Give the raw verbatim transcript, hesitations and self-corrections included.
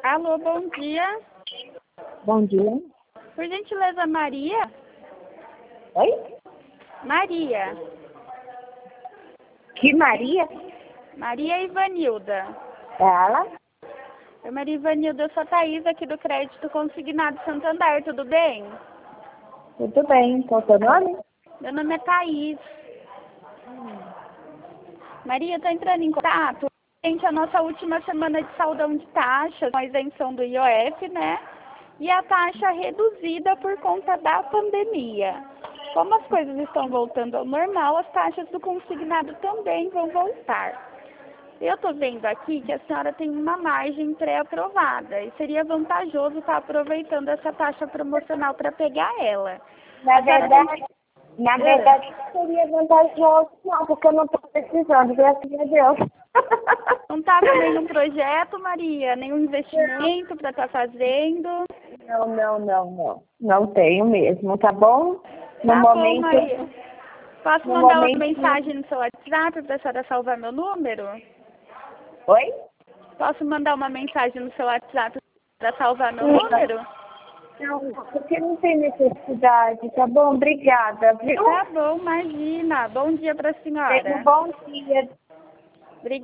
Alô, bom dia. Bom dia. Por gentileza, Maria? Oi? Maria. Que Maria? Maria Ivanilda. Ela? Oi, Maria Ivanilda, eu sou a Thaís aqui do Crédito Consignado Santander, tudo bem? Tudo bem. Qual é o seu nome? Meu nome é Thaís. Maria, eu tô entrando em contato. Gente, a nossa última semana de saldão de taxas, com a isenção do I O F, né? E a taxa reduzida por conta da pandemia. Como as coisas estão voltando ao normal, as taxas do consignado também vão voltar. Eu tô vendo aqui que a senhora tem uma margem pré-aprovada e seria vantajoso estar aproveitando essa taxa promocional para pegar ela. Na A senhora verdade, tem... na Ah. verdade não seria vantajoso, não, porque eu não estou precisando, graças a Deus. Não tá com nenhum projeto, Maria? Nenhum investimento para estar fazendo? Não, não, não, não. Não tenho mesmo, tá bom? No Tá momento. bom, Maria. Posso No mandar uma momento... mensagem no seu WhatsApp para a senhora salvar meu número? Oi? Posso mandar uma mensagem no seu WhatsApp para salvar meu número? Não, porque não tem necessidade, tá bom? Obrigada, viu? Tá bom, imagina. Bom dia para a Tenha senhora. um bom dia.